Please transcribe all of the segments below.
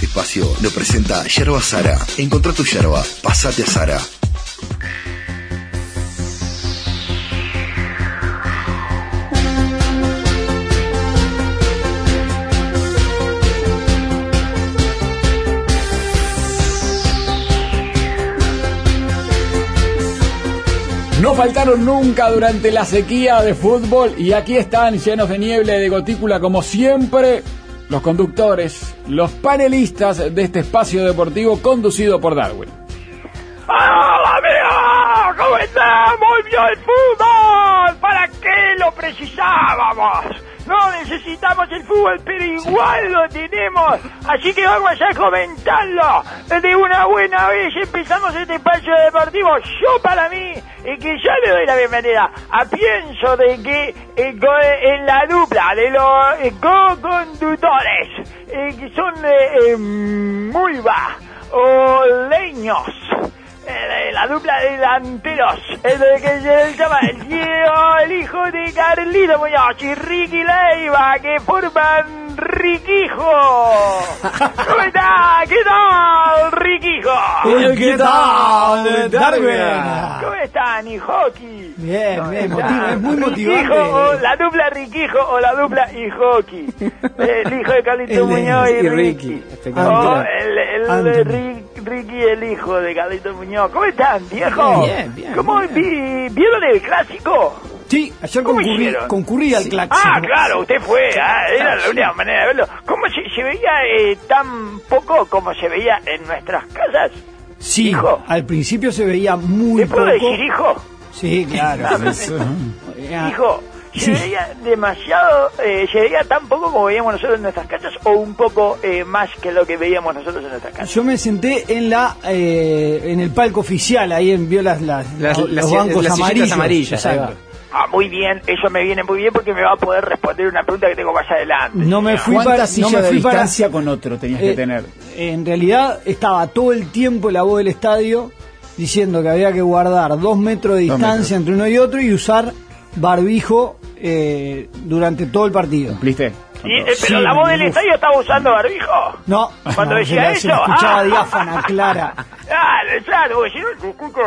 espacio lo presenta Yerba Sara. Encontrá tu yerba, pasate a Sara. No faltaron nunca durante la sequía de fútbol y aquí están llenos de niebla y de gotícula como siempre los conductores, los panelistas de este espacio deportivo conducido por Darwin. ¡Hola amigos! ¿Cómo están? Volvió el fútbol. ¿Para qué lo precisábamos? No necesitamos el fútbol, pero igual lo tenemos. Así que vamos a comentarlo de una buena vez. Empezamos este espacio deportivo. Yo para mí, que ya le doy la bienvenida a Pienso de que en la dupla de los co-conductores, que son Mulva o Leños. La dupla de delanteros, que se llama el hijo de Carlito Muñoz y Ricky Leiva, que forman Riquijo. ¿Cómo está? ¿Qué tal, Riquijo? ¿Qué tal, Darwin? ¿Cómo están, Ijoki? Bien, es muy motivante. O la dupla Riquijo o la dupla Ijoki. El hijo de Carlito Muñoz y Ricky. O el Ricky, el hijo de Carlito Muñoz. ¿Cómo están, viejo? Bien. ¿Cómo vieron el clásico? Sí, ayer concurrí al clásico. Ah, claro, usted fue, era la única manera de verlo. ¿Cómo se veía tan poco como se veía en nuestras casas? Sí, hijo. Al principio se veía muy poco. ¿Te puedo decir hijo? Sí, claro. Hijo, se veía demasiado, se veía tan poco como veíamos nosotros en nuestras casas o un poco más que lo que veíamos nosotros en nuestras casas. Yo me senté en el palco oficial, ahí vio los bancos amarillos. Exacto. Muy bien, eso me viene muy bien porque me va a poder responder una pregunta que tengo más adelante. No me fui ¿Cuántas sillas de para distancia con otro tenías que tener? En realidad estaba todo el tiempo la voz del estadio diciendo que había que guardar 2 metros de distancia entre uno y otro y usar barbijo durante todo el partido. ¿Cumpliste? Pero la voz del estadio estaba usando barbijo. No, cuando decía se eso. escuchaba diáfana, clara. Claro, porque si no se escucha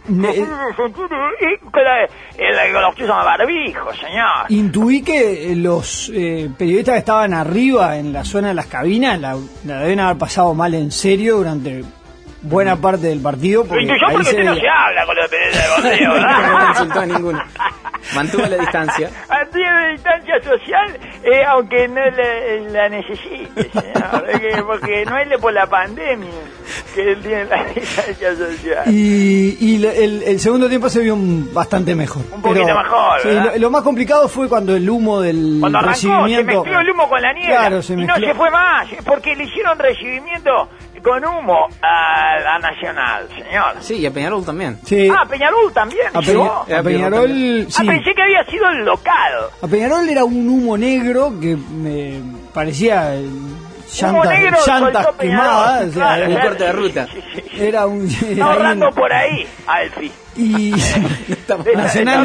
así. Los que usan barbijo, señor. Intuí que los periodistas que estaban arriba en la zona de las cabinas la deben haber pasado mal en serio durante buena parte del partido. Porque usted no se habla con los periodistas de boxeo, ¿verdad? No consultó a ninguno. Mantuvo la distancia. Mantuvo la distancia social, aunque no la necesite, señor. Porque no es por la pandemia que él tiene la distancia social. Y el segundo tiempo se vio bastante mejor. Un poquito mejor, ¿verdad? Sí, lo más complicado fue cuando el humo del cuando arrancó, recibimiento... se mezcló el humo con la niebla. Claro, y no se fue más, porque le hicieron recibimiento con humo a la Nacional, señor. Sí, y a Peñarol también. Sí. Peñarol también. A Peñarol, sí. Pensé que había sido el local. A Peñarol era un humo negro que me parecía llantas quemadas. Claro, un corte de ruta. Sí. Era un... Está ahorrando por ahí, Alfie. Y Nacional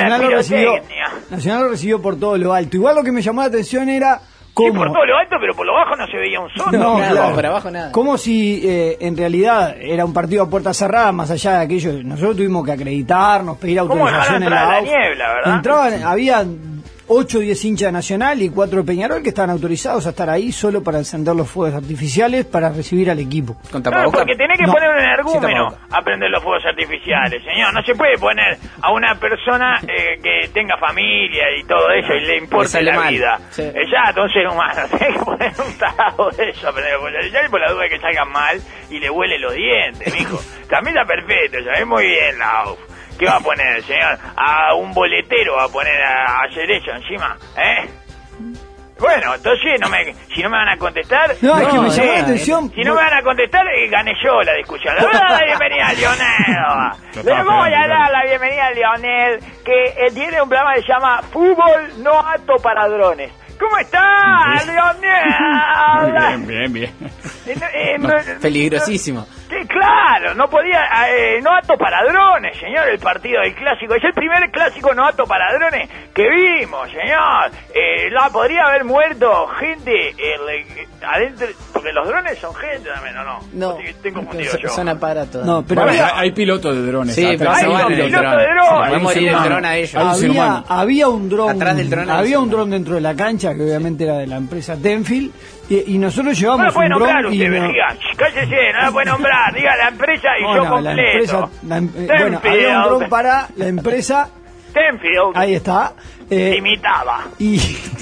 lo recibió por todo lo alto. Igual lo que me llamó la atención era... Sí, por todo lo alto, pero por lo bajo no se veía un solo. No, claro. Por abajo nada. Como si en realidad era un partido a puerta cerrada, más allá de aquello. Nosotros tuvimos que acreditarnos, pedir autorización en la niebla, ¿verdad? Había 8 o 10 hinchas de Nacional y 4 de Peñarol que estaban autorizados a estar ahí solo para encender los fuegos artificiales para recibir al equipo. Claro, porque tenés que poner un energúmeno a prender los fuegos artificiales, señor. No se puede poner a una persona que tenga familia y todo eso y le importe la vida. Sí. Ya, un ser humano. Tenés que poner un tarado de eso a prender los fuegos artificiales por la duda de que salgan mal y le huele los dientes, mijo. También está perfecto, ya es muy bien la UF. ¿Qué va a poner, señor? A un boletero va a poner a hacer eso encima, ¿eh? Bueno, entonces si no me van a contestar... No, es que me llamó la atención... Si no me van a contestar, gané yo la discusión. Le voy a dar la bienvenida a Lionel. Le voy a dar la bienvenida a Lionel, que tiene un programa que se llama Fútbol No Apto para Drones. ¿Cómo está, Lionel? Bien. Peligrosísimo. Claro, no podía, no apto para drones, señor, el partido del clásico. Es el primer clásico no apto para drones que vimos, señor. Podría haber muerto gente adentro, porque los drones son gente también, ¿o no? No, Estoy confundido yo. son aparatos. No, pero Bueno, había, hay pilotos de drones. Sí, pero atrás. se Hay van en el pilotos dron. de dron. Va a morir el humano. dron a ellos. Hay un ser humano. había un dron. Atrás del dron hay había un un ser dron dentro de la cancha que obviamente era de la empresa Tenfield y nosotros No llevamos la puede un nombrar dron y usted, no- vejiga. Cállese, no la puede nombrar. Diga la empresa y yo Bueno, la completo. empresa, bueno, había un dron para la empresa, Tenfield ahí está, limitaba. y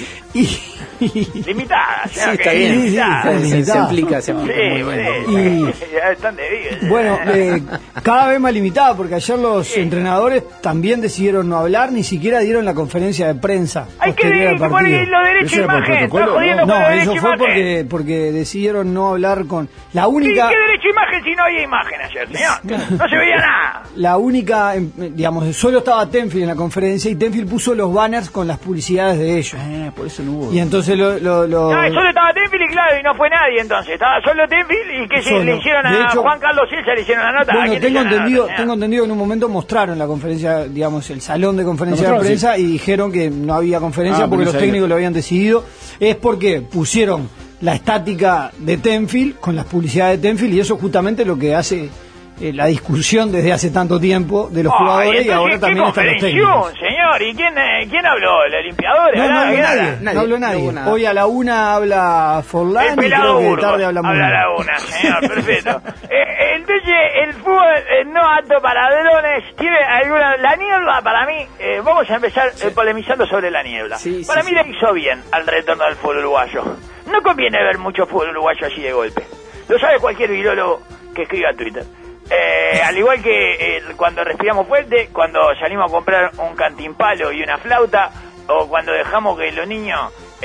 Limitada, Sí, está bien. limitada. Sí, Se limitada. aplica Sí, muy bien. bueno, ya están de vida. bueno, cada vez más limitada, porque ayer los entrenadores también decidieron no hablar, ni siquiera dieron la conferencia de prensa Hay que posterior al poner partido. los derechos Eso de era por imagen. Está protocolo, jodiendo No, con los derechos eso de fue imagen. porque decidieron no hablar con la ¿Y única. qué derecho de imagen si no había imagen ayer, señor? No se veía nada. La única, digamos, solo estaba Tenfield en la conferencia y Tenfield puso los banners con las publicidades de ellos. Por eso no hubo. Y entonces No, solo estaba Tenfield y claro, y no fue nadie entonces. Estaba solo Tenfield y que Solo. le hicieron De a hecho- Juan Carlos Silva, le hicieron la nota. ¿A Bueno, quién le tengo hicieron la entendido, nota, tengo señor? entendido que en un momento mostraron la conferencia, digamos, el salón de conferencia ¿Lo de mostraron? prensa y dijeron que no había conferencia Ah, porque pero los no sabía. técnicos lo habían decidido. Es porque pusieron la estática de Tenfield con las publicidades de Tenfield y eso justamente lo que hace la discusión desde hace tanto tiempo de los jugadores y entonces, ahora ¿qué también están los técnicos. conferención, señor? ¿Y quién habló? ¿La limpiadora? No habló ¿Quién nadie, habla? no habló no nadie. hubo nada. Hoy a la 1 habla El Forlán y pelado creo que Burgos. tarde habla Habla Muñoz. la una, señor, perfecto. Entonces, el fútbol no apto para drones. ¿Tiene alguna? La niebla, para mí, vamos a empezar polemizando sobre la niebla. Sí, para sí, mí le hizo bien al retorno del fútbol uruguayo. No conviene ver mucho fútbol uruguayo así de golpe. Lo sabe cualquier virólogo que escriba a Twitter. Al igual que cuando respiramos fuerte, cuando salimos a comprar un cantimpalo y una flauta, o cuando dejamos que los niños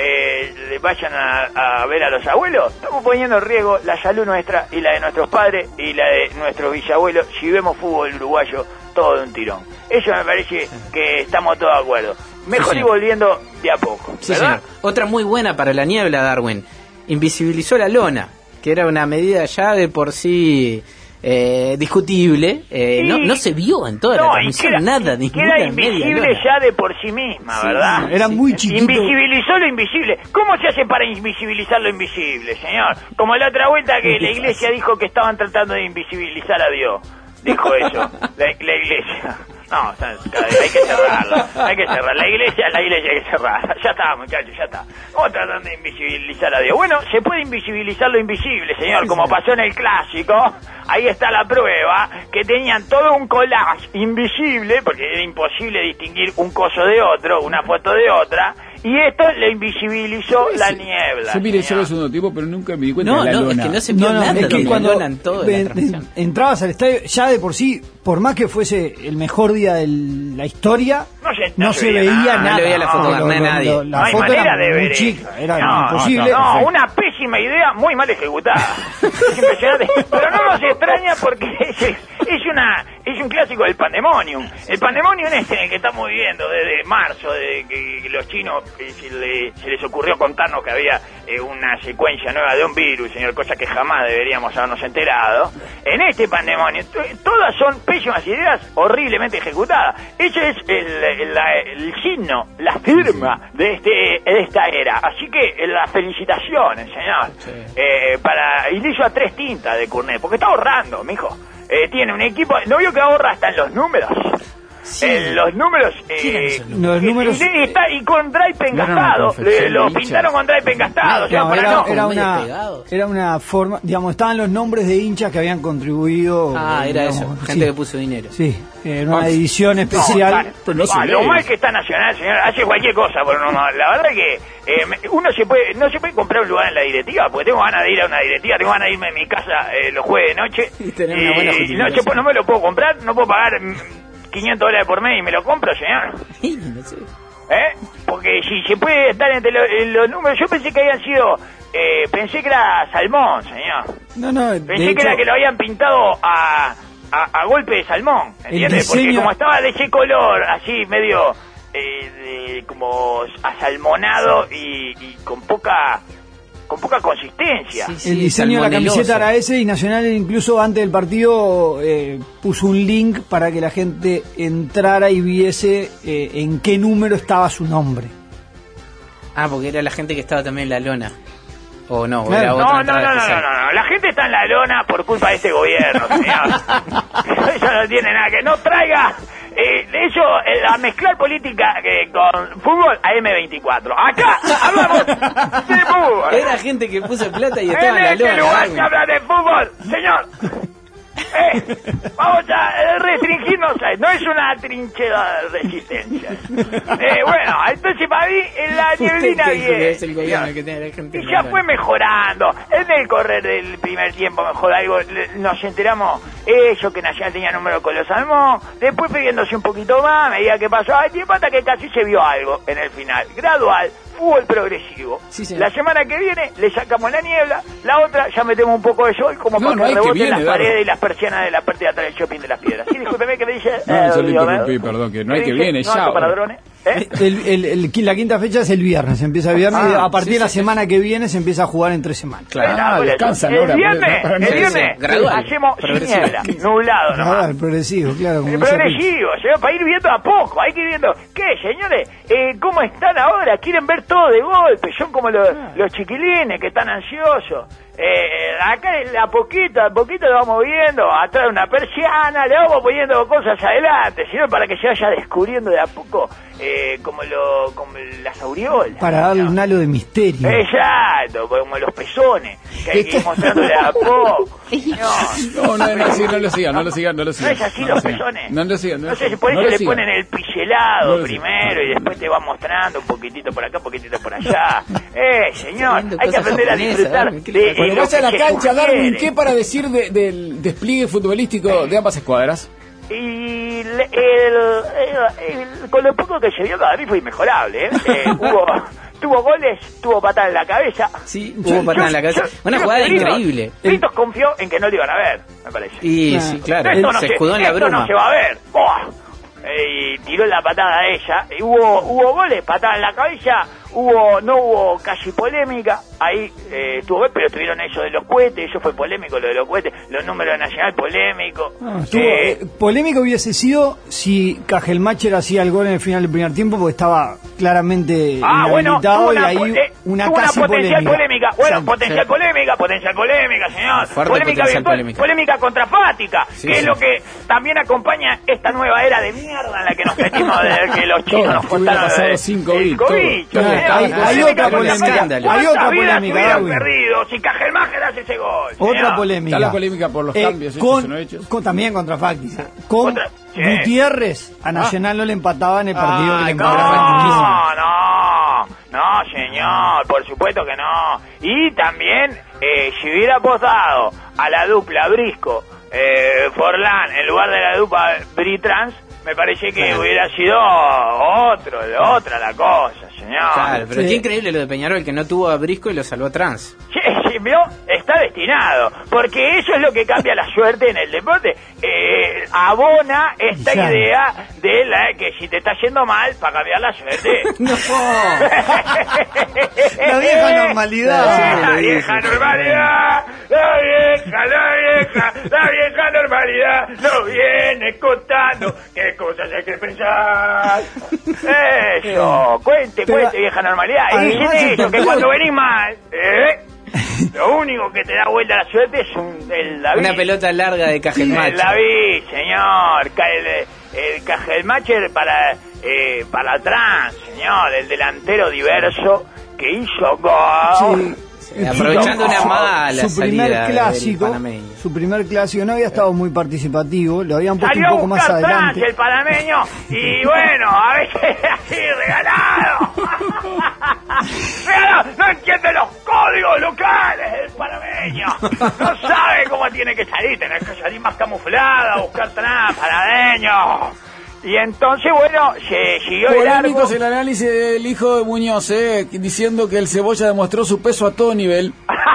le vayan a ver a los abuelos, estamos poniendo en riesgo la salud nuestra y la de nuestros padres y la de nuestros bisabuelos si vemos fútbol uruguayo todo de un tirón. Eso me parece que estamos todos de acuerdo. Mejor ir volviendo de a poco, Sí, ¿verdad? señor. Otra muy buena para la niebla, Darwin. Invisibilizó la lona, que era una medida ya de por sí discutible. No se vio en toda la transmisión nada, ninguna queda media invisible lona. ya de por sí misma, Sí, ¿verdad? Era muy chiquito. Invisibilizó lo invisible. ¿Cómo se hace para invisibilizar lo invisible, señor? Como la otra vuelta que la iglesia dijo que estaban tratando de invisibilizar a Dios. Dijo eso, la iglesia. No, hay que cerrarla, hay que cerrar. La iglesia hay que cerrarla. Ya está, muchachos, ya está. Vamos tratando de invisibilizar a Dios. Bueno, se puede invisibilizar lo invisible, señor, como pasó en el clásico. Ahí está la prueba, que tenían todo un collage invisible, porque era imposible distinguir un coso de otro, una foto de otra, y esto le invisibilizó la niebla. Yo miré solo señor. el segundo tiempo, pero nunca me di cuenta No, de la no, lona. es que no se vio nada es que de la cuando lona en toda la transmisión. entrabas al estadio, ya de por sí, por más que fuese el mejor día de la historia, No se veía nada. nada. No le veía la foto No, a nadie. La No hay foto manera era de muy ver chica, eso. era No, imposible. No, una pésima idea, muy mal ejecutada. Es impresionante. Pero no nos extraña porque es un clásico del pandemonium. El pandemonium en el que estamos viviendo desde marzo, de que los chinos se les ocurrió contarnos que había una secuencia nueva de un virus, señor, cosa que jamás deberíamos habernos enterado. En este pandemonium, todas son pésimas ideas horriblemente ejecutadas. Ese es el signo, la firma de esta era. Así que las felicitaciones, señor. Sí. Y le hizo a 3 tintas de Cournet, porque está ahorrando, mijo. Tiene un equipo, ¿no vio que ahorra hasta en los números? Sí. Los números, Los números, y con drive no era una engastado, confección lo de hinchas. pintaron con drive engastado, o sea, no, para era, no. era medio una, pegados. era una forma, digamos, estaban los nombres de hinchas que habían contribuido. Era digamos, eso, gente sí, que puso dinero. Sí, era una edición especial. Pero no se Lo lee. mal que está Nacional, señor, hace cualquier cosa por uno. La verdad que uno no se puede comprar un lugar en la directiva, porque tengo ganas de ir a una directiva, tengo ganas de irme a mi casa los jueves de noche. Y tener una buena justificación. No me lo puedo comprar, no puedo pagar $500 por mes y me lo compro, señor. No sé. Porque si se puede estar entre los números, yo pensé que habían sido, pensé que era salmón, señor. No, de Pensé que hecho, era que lo habían pintado a golpe de salmón, ¿entiendes? Porque diseño- como estaba de ese color, así medio como asalmonado y con poca consistencia. Sí, sí, el diseño de la salmoneloso. camiseta era ese y Nacional incluso antes del partido puso un link para que la gente entrara y viese en qué número estaba su nombre. Porque era la gente que estaba también en la lona. ¿O no? Claro. Era No, la gente está en la lona por culpa de este gobierno, señor. Eso no tiene nada que no traiga. De hecho, a mezclar política con fútbol a M24. Acá hablamos de fútbol. Era gente que puso plata y estaba en la En este lona. lugar se habla de fútbol, señor. Vamos a restringirnos a no es una trinchera de resistencia. Bueno, entonces para mí en la nieblina viene. Es el gobierno que tiene la gente. Y ya fue mejorando. En el correr del primer tiempo mejor algo. Nos enteramos ellos que Nacional tenía número con los Salmón. Después pidiéndose un poquito más, a medida que pasó el tiempo hasta que casi se vio algo en el final. Gradual. Fútbol progresivo. Sí, la semana que viene le sacamos la niebla, la otra ya metemos un poco de sol como para que reboten las paredes y las persianas de la parte de atrás del shopping de las piedras. Sí, discúlpeme que me dice... yo le interrumpí, perdón, que no hay que viene ya. Para drones. La quinta fecha es el viernes, empieza el viernes y a partir de la semana que viene se empieza a jugar en 3 semanas. Claro, descansan el ahora. viernes hacemos sin niebla, nublado nomás. Progresivo, claro. Progresivo, para ir viendo a poco, hay que ir viendo. ¿Qué, señores? ¿Cómo están ahora? ¿Quieren ver todo de golpe? Son como los chiquilines que están ansiosos. Acá a poquito lo vamos viendo, atrás de una persiana, le vamos poniendo cosas adelante, sino para que se vaya descubriendo de a poco, como las aureolas. Para darle un halo de misterio. Exacto, como los pezones, que hay que ir mostrando de a poco. No lo sigan. ¿No es así los pezones? No lo sigan. No sé si por eso le ponen el pincelado primero y después te va mostrando un poquitito por acá, un poquitito por allá. Señor, hay que aprender a disfrutar de cuando vaya a la cancha, Darwin, ¿qué para decir del despliegue futbolístico de ambas escuadras? Y con lo poco que se vio cada vez fue inmejorable, tuvo goles, tuvo patada en la cabeza. Sí, tuvo patada en la cabeza. Una jugada increíble. Pintos confió en que no lo iban a ver, me parece. Y sí, claro, se escudó en la bruma. Esto no se va a ver. Y tiró la patada a ella. Y hubo goles, patada en la cabeza. No hubo casi polémica. Ahí tuvo, pero tuvieron eso de los cohetes. Eso fue polémico, lo de los cohetes. Los números de Nacional, polémico. Polémico hubiese sido si Cajelmacher hacía el gol en el final del primer tiempo, porque estaba claramente inhabilitado y ahí una casi polémica. Bueno, potencial polémica, señor. Polémica virtual, polémica contrafática, que es lo que también acompaña esta nueva era de mierda en la que nos metimos desde que los chinos nos contaron el COVID. Hay otra polémica. Hay otra polémica. Perdido si Cajelmacher hace ese gol. Otra polémica. Está la polémica por los cambios hechos. También contrafáctica. Gutiérrez a Nacional no le empataba en el partido que le empataba. No, señor, por supuesto que no. Y también, si hubiera apostado a la dupla Brisco Forlán en lugar de la dupla Britrans, me parece que hubiera sido otra la cosa, señor. Claro, pero qué increíble lo de Peñarol, que no tuvo a Brisco y lo salvó a Trans. Sí, ¿vio? Está destinado, porque eso es lo que cambia la suerte en el deporte. Abona esta idea de que si te está yendo mal, para cambiar la suerte. No. La vieja normalidad. La vieja normalidad no viene contando qué cosas hay que pensar. Eso, cuente, vieja normalidad. Y dicen eso, que cuando venís mal, lo único que te da vuelta a la suerte es el David. Una pelota larga de Cajelmacher. El David, señor. El Cajelmacher para atrás, señor. El delantero diverso que hizo gol. Sí. Aprovechando una mala su primer clásico no había estado muy participativo, lo habían puesto un poco más adelante. El panameño, y bueno, a veces así regalado. No entiende los códigos locales del panameño. No sabe cómo tiene que salir, tener que salir más camuflada, buscar panameño. Y entonces, bueno, se siguió de largo. Polémicos el análisis del hijo de Muñoz, diciendo que el Cebolla demostró su peso a todo nivel.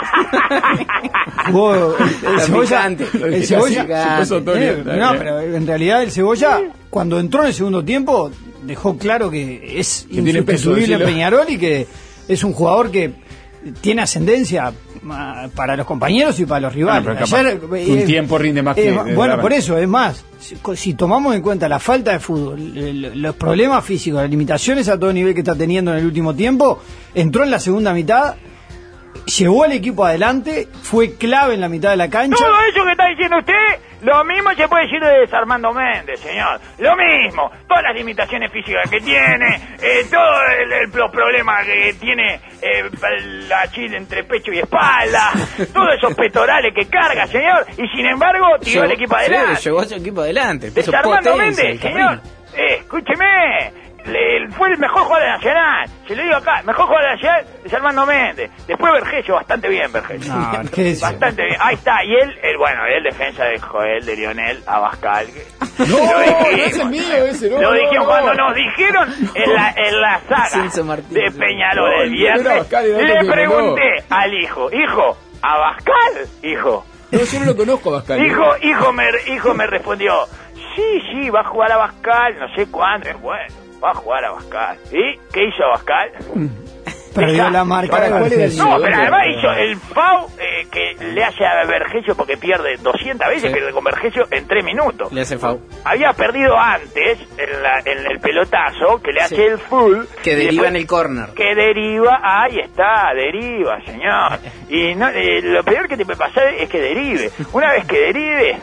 El Cebolla, pero en realidad el Cebolla, cuando entró en el segundo tiempo, dejó claro que es insustituible en Peñarol y que es un jugador que tiene ascendencia para los compañeros y para los rivales. Un tiempo rinde más que... bueno, por eso, es más, si tomamos en cuenta la falta de fútbol, los problemas físicos, las limitaciones a todo nivel que está teniendo en el último tiempo, entró en la segunda mitad llevó al equipo adelante, fue clave en la mitad de la cancha. Todo eso que está diciendo usted, lo mismo se puede decir de Desarmando Méndez, señor. Lo mismo. Todas las limitaciones físicas que tiene, todos los problemas que tiene la chile entre pecho y espalda, todos esos pectorales que carga, señor. Y sin embargo, tiró el equipo adelante. Llevó a su equipo adelante. Desarmando Méndez, señor. Escúcheme. Fue el mejor jugador de Nacional, se lo digo acá, mejor jugador de Nacional es Armando Méndez. Después Vergesio, bastante bien Vergesio. Bastante bien, ahí está. Y él defensa de Joel, de Lionel Abascal. No, ese mío, ese no. Lo dijimos cuando nos dijeron en la saga de Peñarol el viernes. Le pregunté al hijo, ¿Abascal? Hijo. No, yo no lo conozco, Abascal. Hijo me respondió, sí, va a jugar a Abascal, no sé cuándo, bueno. Va a jugar a Abascal. ¿Y qué hizo Abascal? Perdió la marca de Vergesio. No, pero además hizo el FAU que le hace a Vergesio porque pierde 200 veces, pierde con Vergesio en 3 minutos. Le hace FAU. Había perdido antes en el pelotazo que le hace el full. Que deriva en el córner. Que deriva, ahí está, deriva, señor. Y no, lo peor que te puede pasar es que derive. Una vez que derive...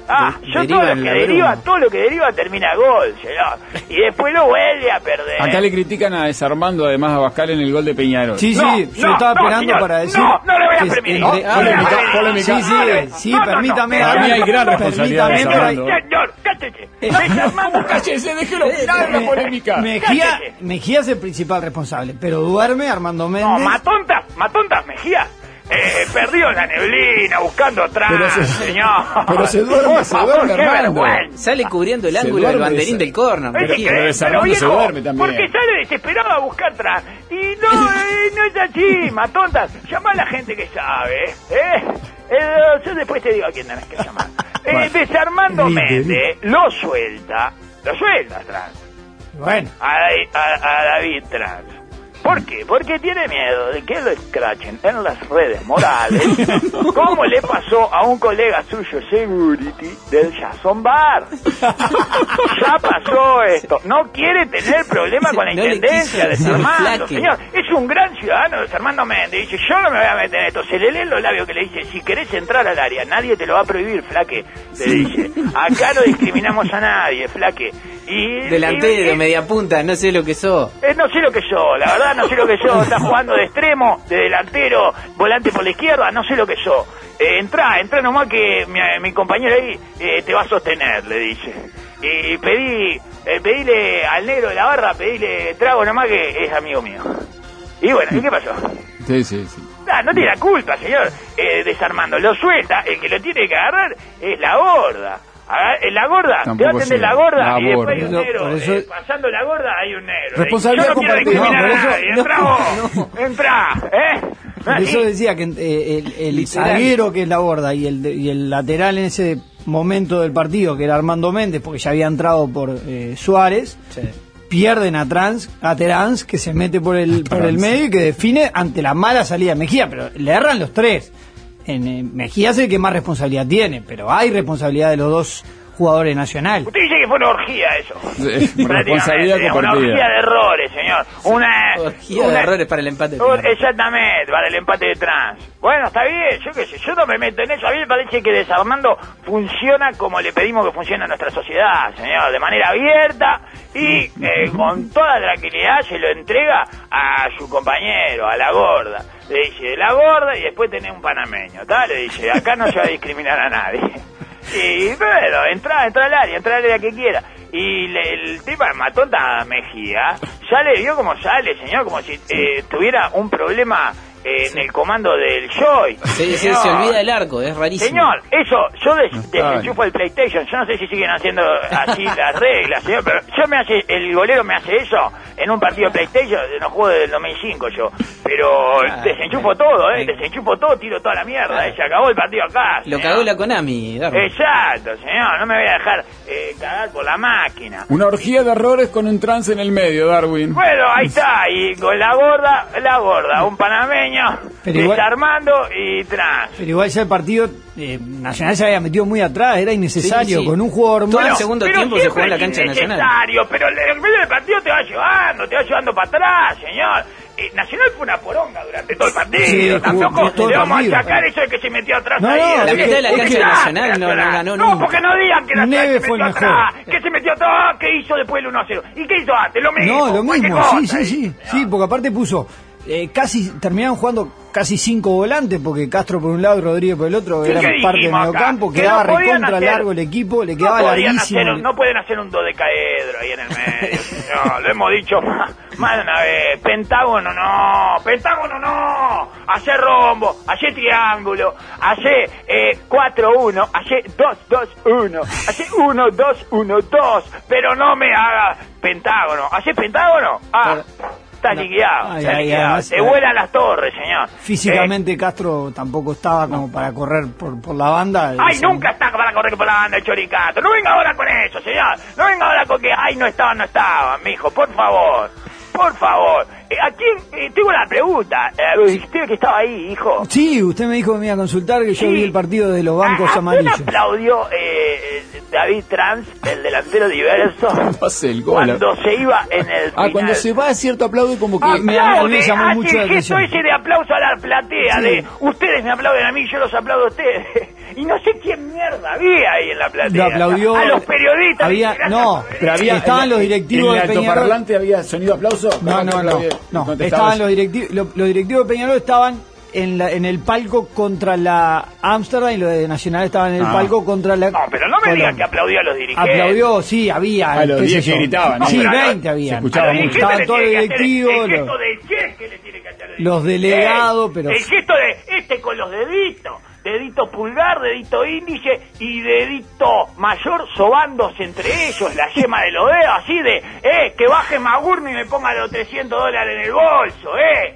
todo lo que deriva termina gol, señor. Y después lo vuelve a perder. Acá le critican a Desarmando además a Abascal en el gol de Peñarol. Sí, yo estaba esperando señor, para decir. No le voy a permitir. Sí, permítame. Para mí hay gran responsabilidad de Desarmando. Señor, cállese. Cállese, déjelo opinar en la polémica. Mejía es el principal responsable, pero duerme Armando Méndez. No, Matontas Mejía. Perdido en la neblina, buscando atrás, señor. Pero se duerme, Armando. Sale cubriendo el ángulo del banderín del córner. Pero Desarmando se duerme también. Porque sale desesperado a buscar atrás. Y no es así, Matontas. Llama a la gente que sabe, yo después te digo a quién tenés que llamar. Desarmando Méndez lo suelta atrás. Bueno. A David Trans. ¿Por qué? Porque tiene miedo de que lo escrachen en las redes morales, como le pasó a un colega suyo, Security, del Jason Bar. Ya pasó esto. No quiere tener problema con la intendencia de Desarmando, señor. Es un gran ciudadano, Desarmando Méndez. Dice, yo no me voy a meter en esto. Se le leen los labios que le dice, si querés entrar al área, nadie te lo va a prohibir, flaque. Le dice, acá no discriminamos a nadie, flaque. Delantero, media punta, no sé lo que sos. No sé lo que sos, la verdad no sé lo que sos. Estás jugando de extremo, de delantero, volante por la izquierda, no sé lo que sos. Entrá nomás que mi compañero ahí te va a sostener, le dice. Y pedile al negro de la barra, pedile trago nomás que es amigo mío. Y bueno, ¿y qué pasó? Sí. No tiene la culpa, señor. Desarmando, lo suelta, el que lo tiene que agarrar es la gorda. La gorda, te va a atender la gorda y después hay un negro. Pasando la gorda hay un negro. Responsabilidad yo no quiero discriminar a nadie. Entra, Por eso decía que el zaguero, que es la gorda, y el lateral en ese momento del partido, que era Armando Méndez, porque ya había entrado por Suárez, pierden a Terans, que se mete por el medio y que define ante la mala salida de Mejía, pero le erran los tres. Mejía es el que más responsabilidad tiene, pero hay responsabilidad de los dos jugadores nacionales. Usted dice que fue una orgía eso. Responsabilidad compartida. Una orgía de errores, señor. Una de errores para el empate. Exactamente, para el empate de Trans. Bueno, está bien, yo qué sé, yo no me meto en eso. A mí me parece que Desarmando funciona como le pedimos que funcione en nuestra sociedad, señor, de manera abierta y con toda tranquilidad se lo entrega a su compañero, a la gorda. Le dice, la gorda, y después tenés un panameño, ¿tá? Le dice, acá no se va a discriminar a nadie. Y bueno, entra al área que quiera. Y el tipo de Matonta Mejía sale, vio cómo sale, señor, como si tuviera un problema en el comando del Joy. Se olvida el arco, es rarísimo. Señor, eso, yo desenchufo el PlayStation, yo no sé si siguen haciendo así las reglas, señor, pero el golero me hace eso en un partido de PlayStation, no juego desde el 2005 yo, pero desenchufo todo, tiro toda la mierda, se acabó el partido acá. Lo cagó la Konami, Darwin. Exacto, señor, no me voy a dejar cagar por la máquina. Una orgía de errores con un trance en el medio, Darwin. Bueno, ahí está, y con la gorda, un panameño, Desarmando y Trans. Pero igual ya el partido Nacional se había metido muy atrás, era innecesario, con un jugador más. Todo el segundo tiempo se jugó en la cancha Nacional. Pero el medio del partido te va llevando para atrás, señor. Nacional fue una poronga durante todo el partido. Sí, tampoco le vamos a sacar eso de que se metió atrás ahí. La mitad de la cancha de Nacional no ganó nunca. No, porque no digan que Nacional se fue el metió mejor. atrás, que se metió atrás, que hizo después el 1-0. ¿Y qué hizo antes? Lo mismo. No, lo mismo, cosa, sí, porque aparte puso terminaron jugando casi 5 volantes, porque Castro por un lado y Rodríguez por el otro eran parte del mediocampo, quedaba recontra largo el equipo, le quedaba larguísimo. No pueden hacer un dodecaedro ahí en el medio. No, lo hemos dicho más de una vez. Pentágono no, hacer rombo, hacer triángulo, hacer 4-1, hacer 2-2-1, hacer 1-2-1-2, pero no me haga pentágono. ¿Hacer pentágono? Está liquidado, se vuelan las torres, señor. Físicamente Castro tampoco estaba como para correr por la banda. Nunca está para correr por la banda el Choricato. No venga ahora con eso, señor. No venga ahora con que, no estaban, mijo, por favor. ¿A quién? Tengo una pregunta. ¿Usted que estaba ahí, hijo? Sí, usted me dijo que me iba a consultar, que yo vi el partido de los bancos amarillos. ¿Quién aplaudió David Trans, el delantero diverso, cuando se iba en el final? Cuando se va es cierto aplaude como que... me llamó mucho la atención. Ese de aplauso a la platea, de ustedes me aplauden a mí, yo los aplaudo a ustedes. Y no sé quién mierda había ahí en la platea. Lo aplaudió... A los periodistas. Pero estaban los directivos de Peñarol. ¿En el altoparlante había sonido aplauso? No, estaban los directivos de Peñarol estaban en el palco contra la Ámsterdam, y los de Nacional estaban en el palco contra la... No, pero no me digan que aplaudió a los dirigentes. Aplaudió, sí, había. Los 10 que gritaban, ¿no? Sí, 20 había. Estaban todos los directivos, el gesto del Che que le tiene que hacer los delegados, pero... El gesto de con los deditos. Dedito pulgar, dedito índice y dedito mayor sobándose entre ellos la yema de los dedos, así de, que baje Magurni y me ponga los $300 en el bolso,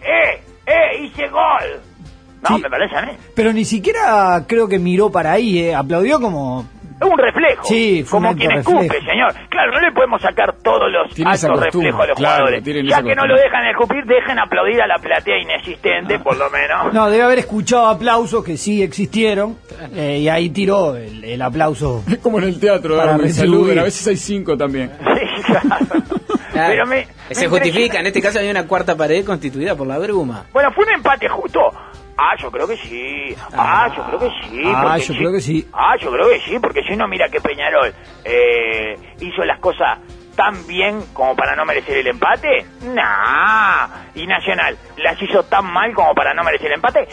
hice gol. No, sí, me parece a mí. Pero ni siquiera creo que miró para ahí, aplaudió como... Es un reflejo, sí, como quien escupe, señor. Claro, no le podemos sacar todos los altos reflejos a los jugadores. Ya que no lo dejan escupir, dejen aplaudir a la platea inexistente, por lo menos. No, debe haber escuchado aplausos que sí existieron, y ahí tiró el aplauso. Es como en el teatro, me saludan, a veces hay 5 también. Sí, claro. Pero se justifica, en este caso hay una cuarta pared constituida por la bruma. Bueno, fue un empate justo. Yo creo que sí. Yo creo que sí. Yo creo que sí. Yo creo que sí, porque si uno mira que Peñarol hizo las cosas tan bien como para no merecer el empate, y Nacional las hizo tan mal como para no merecer el empate,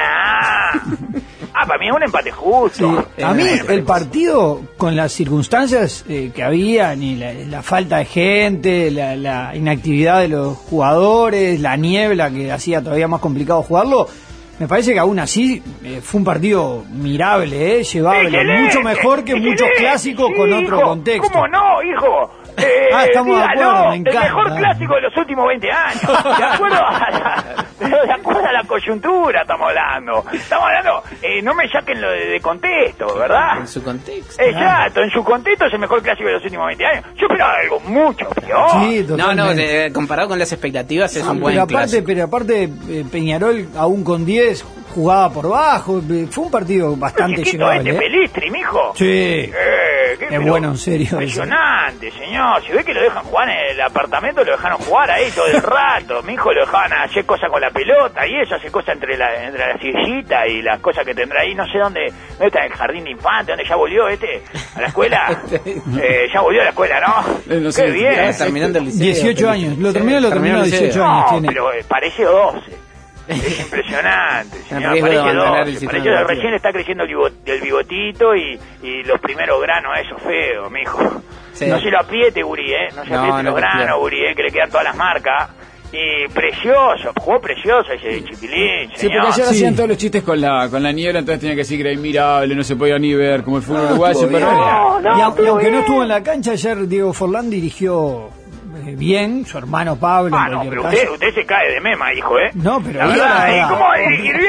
para mí es un empate justo. Sí. A mí el partido, con las circunstancias que había, ni la falta de gente, la inactividad de los jugadores, la niebla que hacía todavía más complicado jugarlo, me parece que aún así fue un partido mirable, llevable, mucho mejor que muchos clásicos con otro contexto. ¿Cómo no, hijo? Estamos de acuerdo, me encanta. El mejor clásico de los últimos 20 años. De acuerdo a la coyuntura estamos hablando. No me saquen lo de contexto, ¿verdad? En su contexto. Exacto, en su contexto es el mejor clásico de los últimos 20 años. Yo esperaba algo mucho peor. Sí, totalmente. Comparado con las expectativas es un buen clásico. Pero aparte, Peñarol, aún con 10, jugaba por bajo. Fue un partido bastante llevable. Pelistri, mijo. Sí. Es bueno, en serio. Impresionante, señor. Si ve que lo dejan jugar en el apartamento, lo dejaron jugar ahí todo el rato. Mi hijo lo dejaban hacer cosas con la pelota y eso, hace cosas entre la sillita y las cosas que tendrá ahí. No sé dónde está, en el jardín de infantes, donde ya volvió a la escuela. Ya volvió a la escuela, ¿no? No sé, qué bien. Está terminando el liceo. 18 años. Lo terminó 18 años. No, pero parece 12. Es impresionante, señor. Parece recién está creciendo el bigotito y los primeros granos, esos feos, mijo. Sí. No se lo apriete, gurí, no se apriete los granos, gurí, que le quedan todas las marcas. Y jugó precioso ese chiquilín, señor. Sí, porque ayer hacían todos los chistes con la niebla, entonces tenía que decir que era inmirable, no se podía ni ver, como el fútbol uruguayo, pero... y aunque no estuvo en la cancha, ayer Diego Forlán dirigió bien, su hermano Pablo. Pero usted se cae de mema, hijo, No, pero la verdad, ¿cómo va a dirigir bien?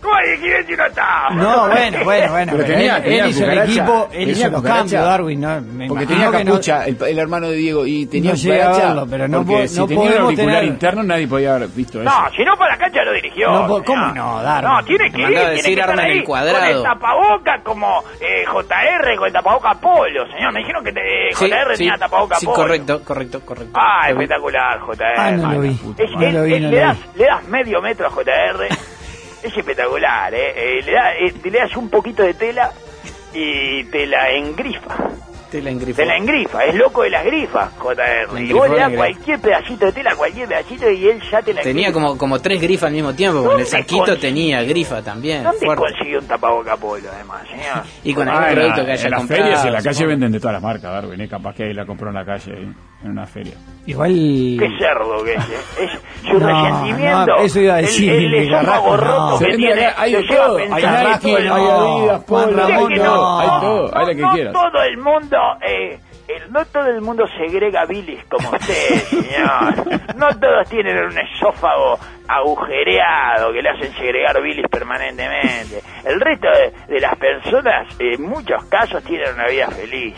¿Cuál es si no estaba? No, bueno. Pero tenía él hizo el equipo, él hizo los cambios, Darwin. ¿No? Porque tenía capucha, el hermano de Diego, y tenía cucaracha. Pero no si tenía un auricular interno, nadie podía haber visto eso. No, si no para la cancha lo dirigió. ¿Cómo no, Darwin? No, tiene que estar ahí el cuadrado. con el tapaboca como JR, con el tapaboca Polo, señor. Me dijeron que JR tenía tapaboca Polo. Correcto. Espectacular, JR. No lo vi. Le das medio metro a JR. Es espectacular, le das un poquito de tela y te la engrifa. Te la engrifa, es loco de las grifas, JR. Y vos le das cualquier pedacito de tela, y él ya te la tenía engrifa. como 3 grifas al mismo tiempo, porque en el saquito tenía grifa también. ¿Dónde consiguió un tapaboca Polo, además, señor? Y con algún producto que haya comprado. En las ferias en la calle venden de todas las marcas, Darwin, capaz que ahí la compró en la calle, en una feria. Igual... Qué cerdo que es su resentimiento. No, eso iba a decir. El esófago roto que tiene. Hay todo, hay Nike, hay Adidas, Polo, hay todo, hay lo que quieras. No todo el mundo segrega bilis como usted, señor. No todos tienen un esófago agujereado que le hacen segregar bilis permanentemente. El resto de las personas, en muchos casos, tienen una vida feliz.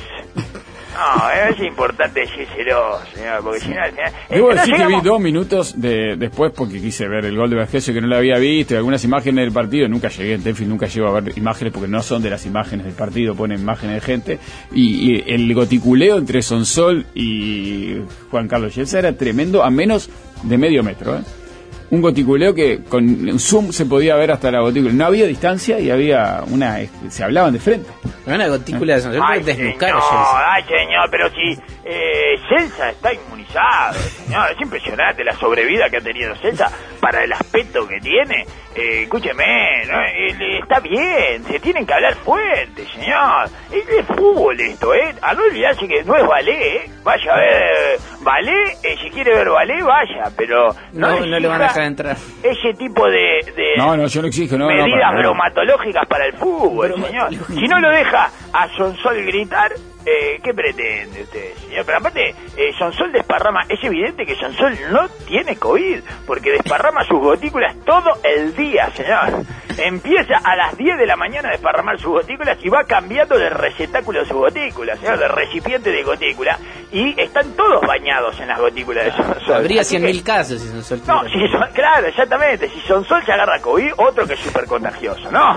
No, es importante decírselo, señor, porque si no al final... Debo decir que vi 2 minutos después porque quise ver el gol de Vergesio, que no lo había visto, y algunas imágenes del partido. Nunca llegué, en Tenfield nunca llego a ver imágenes porque no son de las imágenes del partido, ponen imágenes de gente. Y el goticuleo entre Sonsol y Juan Carlos Yelsa era tremendo, a menos de medio metro, Un goticuleo que con un zoom se podía ver hasta la gotícula. No había distancia y había se hablaban de frente. Una gotícula de Sonsol puede desnucar a Yelsa. Ay, señor, pero si Yelsa está inmunizado, señor. Es impresionante la sobrevida que ha tenido Yelsa para el aspecto que tiene. Escúcheme, ¿no? Está bien, se tienen que hablar fuerte, señor. Es fútbol esto, A no olvidarse que no es ballet, Vaya a ver ballet, si quiere ver ballet, vaya, pero no le van a dejar entrar. Ese tipo de no, yo no exijo, medidas bromatológicas para el fútbol, señor. Si no lo deja a Sonsol gritar, ¿qué pretende usted, señor? Pero aparte, Sonsol desparrama, es evidente que Sonsol no tiene COVID, porque desparrama sus gotículas todo el día, señor. Empieza a las 10 de la mañana a desparramar sus gotículas y va cambiando de receptáculo de sus gotículas, señor, de recipiente de gotícula, y están todos bañados en las gotículas de Sonsol. Habría 100.000 casos si Sonsol... No, claro, exactamente, si Sonsol se agarra COVID, otro que es súper contagioso, ¿no?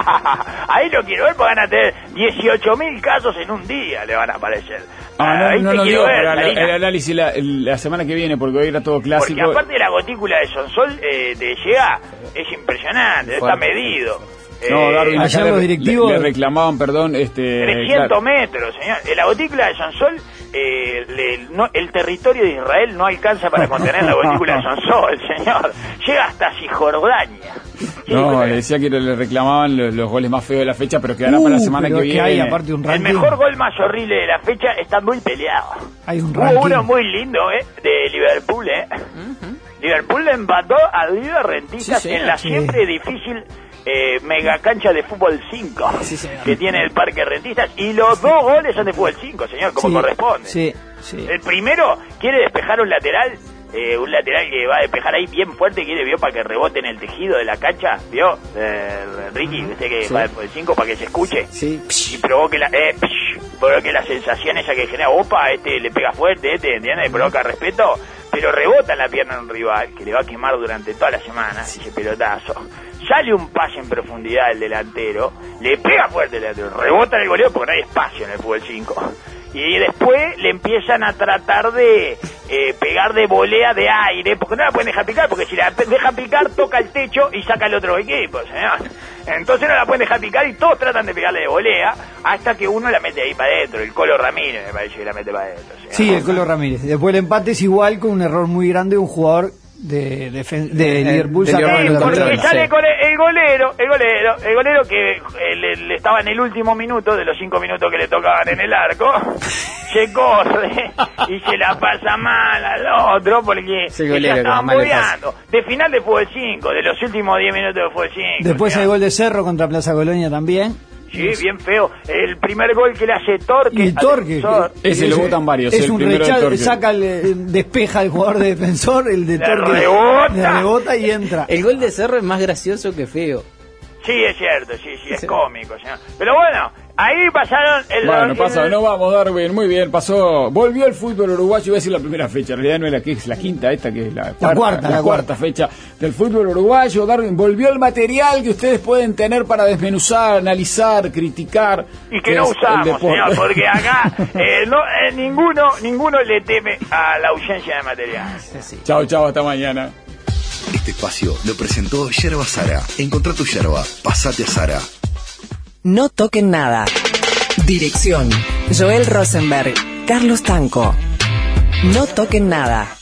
Ahí lo quiero ver, porque van a tener 18.000 casos en un día, le van a aparecer. No lo digo, pero el análisis la semana que viene, porque hoy era todo clásico. Porque aparte la gotícula de Sonsol te llega, es impresionante, está medido. Darwin, allá los directivos le reclamaban, 300 metros, señor. La gotícula de Sonsol, el territorio de Israel no alcanza para contener la gotícula de Sonsol, señor. Llega hasta Cisjordania. Le decía que le reclamaban los goles más feos de la fecha, pero quedará para la semana que viene. Hay, aparte, un ranking. El mejor gol más horrible de la fecha está muy peleado. Hay un ranking. Hubo uno muy lindo, de Liverpool, Liverpool le empató a River Rentistas en la siempre difícil mega cancha de fútbol 5 que tiene el Parque Rentistas, y los 2 goles son de fútbol 5, señor, como corresponde. El primero quiere despejar un lateral que va a despejar ahí bien fuerte, vio para que rebote en el tejido de la cancha, vio, Ricky, viste que va por el 5 para que se escuche, y provoque la sensación esa que genera, le pega fuerte, ¿entiendes? Provoca respeto, pero rebota en la pierna de un rival que le va a quemar durante toda la semana ese pelotazo. Sale un pase en profundidad del delantero, le pega fuerte el delantero, rebota en el goleo porque no hay espacio en el fútbol 5. Y después le empiezan a tratar de pegar de volea de aire, porque no la pueden dejar picar, porque si la dejan picar toca el techo y saca el otro equipo, señor. Entonces no la pueden dejar picar y todos tratan de pegarle de volea hasta que uno la mete ahí para adentro. El Colo Ramírez me parece que la mete para adentro, señor. Sí, el Colo Ramírez. Después el empate es igual, con un error muy grande de un jugador de Liverpool, porque sale con el golero que le estaba en el último minuto de los 5 minutos que le tocaban en el arco, se corre y se la pasa mal al otro porque ya estaban boleando de final de fútbol 5, de los últimos 10 minutos de fútbol 5. Después hay gol de Cerro contra Plaza Colonia también. Sí, bien feo. El primer gol que le hace Torque. Y Torque. Ese lo botan varios. Es un rechazo, despeja al jugador de defensor, el de Torque le rebota y entra. El gol de Cerro es más gracioso que feo. Sí, es cierto, sí, es cómico, señor. Pero bueno, ahí pasaron... No vamos, Darwin, muy bien, volvió el fútbol uruguayo, iba a decir la primera fecha, en realidad no es la quinta, esta que es la cuarta fecha del fútbol uruguayo. Darwin, volvió el material que ustedes pueden tener para desmenuzar, analizar, criticar. Y que no usamos, señor, porque acá ninguno le teme a la ausencia de material. Chao, hasta mañana. Este espacio lo presentó Yerba Sara. Encontrá tu yerba, pasate a Sara. No toquen nada. Dirección: Joel Rosenberg, Carlos Tanco. No toquen nada.